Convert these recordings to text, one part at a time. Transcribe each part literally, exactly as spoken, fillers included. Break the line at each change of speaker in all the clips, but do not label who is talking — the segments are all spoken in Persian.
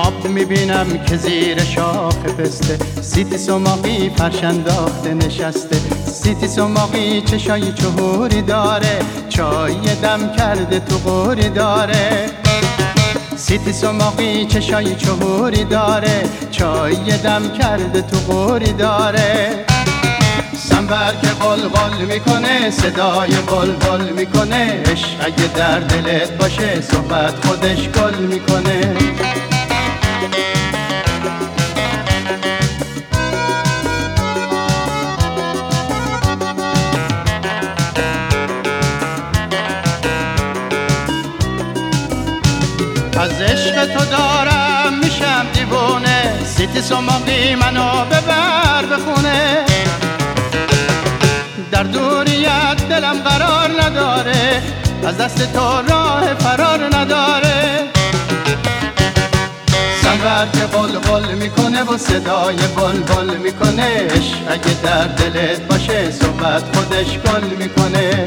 خواب میبینم که زیر شاخ پسته سیتی سماقی فرش انداخته نشسته. سیتی سماقی چشای چهوری داره، چای دم کرده تو قوری داره. سیتی سماقی چشای چهوری داره، چای دم کرده تو قوری داره. سنبر که قلقل میکنه، صدای بلبل میکنه، عشق اگه در دلت باشه صحبت خودش گل میکنه. از عشق تو دارم میشم دیوونه، سیتی سماقی منو ببر به خونه. در دوریت دلم قرار نداره، از دست تو راه فرار نداره. سنبر که قلقل میکنه و صدای بلبل میکنه، عشق اگه در دلت باشه صحبت خودش گل میکنه.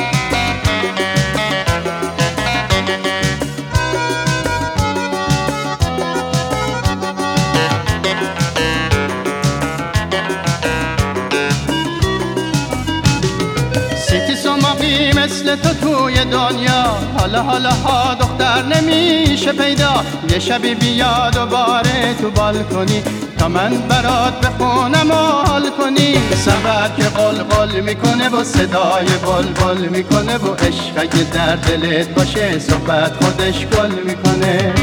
سیتی سماقی مثل تو توی دنیا، حالا حالا ها دختر نمیشه پیدا. یه شبی بیا دوباره تو بالکنی، تا من برات بخونم و حال کنی. سنبر که قلقل میکنه و صدای بلبل میکنه، و عشق اگه در دلت باشه صحبت خودش گل میکنه.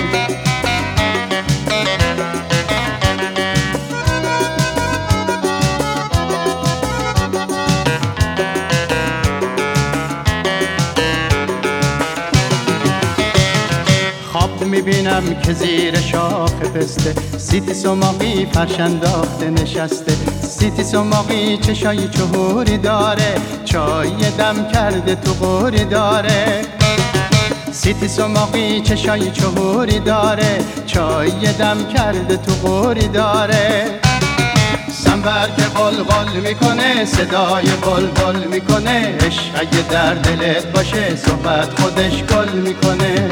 خواب میبینم که زیر شاخ پسته سیتی سماقی فرش انداخته نشسته. سیتی سماقی چشای چهوری داره، چای دم کرده تو قوری داره. سیتی سماقی چشای چهوری داره، چای دم کرده تو قوری داره. سنبر که قلقل میکنه، صدای بلبل میکنه، عشق اگه در دلت باشه صحبت خودش گل میکنه.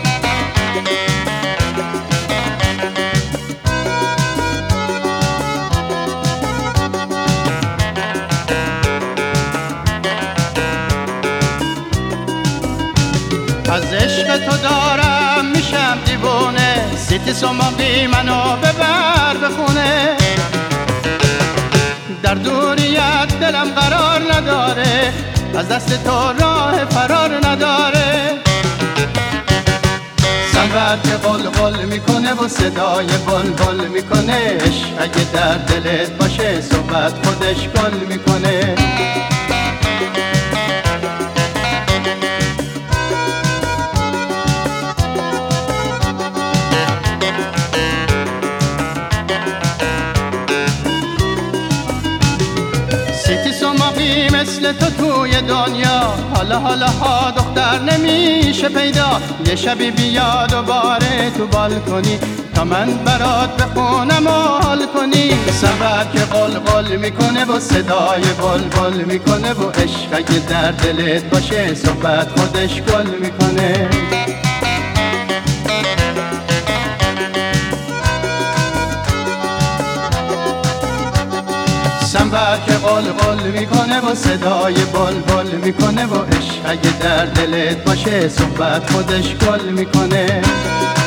از عشق تو دارم میشم دیوونه، سیتی سماقی منو ببر به خونه. در دوریت دلم قرار نداره، از دست تو راه فرار نداره. سنبر که قلقل میکنه و صدای بلبل میکنه، عشق اگه در دلت باشه صحبت خودش گل میکنه. سیتی سماقی مثل تو توی دنیا، حالا حالا ها دختر نمیشه پیدا. یه شبی بیا دوباره تو بالکنی، تا من برات بخونم و حال کنی. سنبر که قلقل میکنه و صدای بلبل میکنه، و عشق اگه در دلت باشه صحبت خودش گل میکنه. سنبر که قلقل میکنه و صدای بلبل میکنه، و عشق اگه در دلت باشه صحبت خودش گل میکنه.